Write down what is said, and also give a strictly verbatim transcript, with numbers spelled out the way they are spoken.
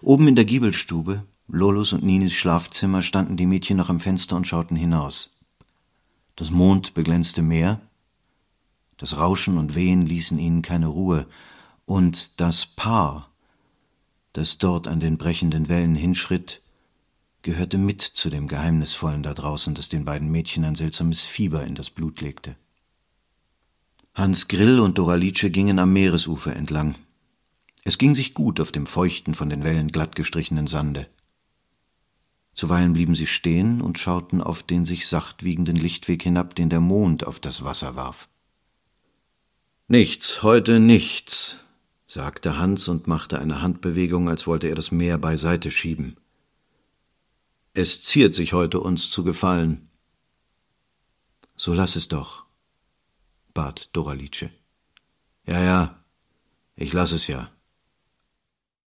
Oben in der Giebelstube, Lolos und Ninis Schlafzimmer, standen die Mädchen noch am Fenster und schauten hinaus. Das mondbeglänzte Meer, das Rauschen und Wehen ließen ihnen keine Ruhe, und das Paar, das dort an den brechenden Wellen hinschritt, gehörte mit zu dem Geheimnisvollen da draußen, das den beiden Mädchen ein seltsames Fieber in das Blut legte. Hans Grill und Doralice gingen am Meeresufer entlang. Es ging sich gut auf dem feuchten, von den Wellen glatt gestrichenen Sande. Zuweilen blieben sie stehen und schauten auf den sich sacht wiegenden Lichtweg hinab, den der Mond auf das Wasser warf. »Nichts, heute nichts«, sagte Hans und machte eine Handbewegung, als wollte er das Meer beiseite schieben. »Es ziert sich heute, uns zu gefallen.« »So lass es doch«, bat Doralice. »Ja, ja, ich lass es ja«,